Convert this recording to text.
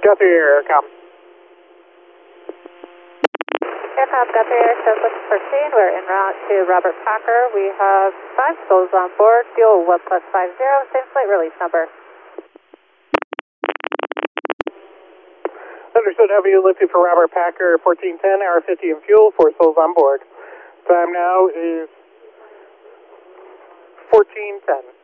Guthrie Aircom. Aircom Guthrie Air, shows looking for scene. We're en route to Robert Packer. We have 5 souls on board. Fuel 1+50. Same flight release number. Understood, heavy lifted for Robert Packer, 1410, hour 50 in fuel, 4 souls on board. Time now is 1410.